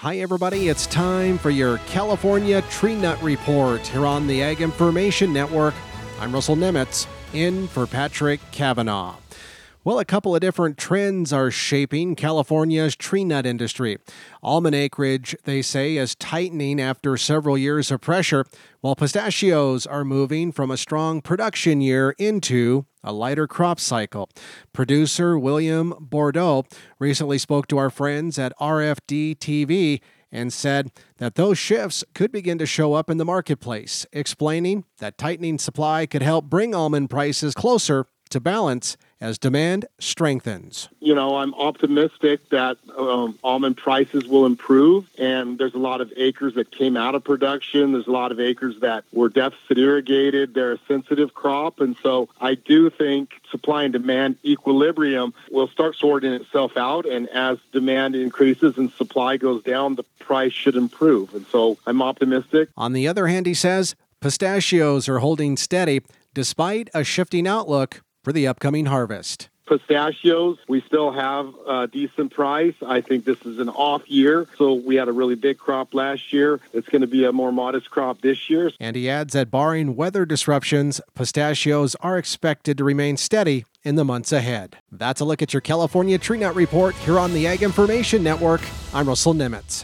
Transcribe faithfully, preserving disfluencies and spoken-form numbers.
Hi, everybody. It's time for your California Tree Nut Report here on the Ag Information Network. I'm Russell Nemitz, in for Patrick Cavanaugh. Well, a couple of different trends are shaping California's tree nut industry. Almond acreage, they say, is tightening after several years of pressure, while pistachios are moving from a strong production year into a lighter crop cycle. Producer William Bordeaux recently spoke to our friends at R F D T V and said that those shifts could begin to show up in the marketplace, explaining that tightening supply could help bring almond prices closer to balance as demand strengthens. You know, I'm optimistic that um, almond prices will improve, and there's a lot of acres that came out of production. There's a lot of acres that were deficit irrigated. They're a sensitive crop, and so I do think supply and demand equilibrium will start sorting itself out, and as demand increases and supply goes down, the price should improve, and so I'm optimistic. On the other hand, he says, pistachios are holding steady despite a shifting outlook for the upcoming harvest. Pistachios, we still have a decent price. I think this is an off year. So we had a really big crop last year. It's going to be a more modest crop this year. And he adds that barring weather disruptions, pistachios are expected to remain steady in the months ahead. That's a look at your California Tree Nut Report here on the Ag Information Network. I'm Russell Nemitz.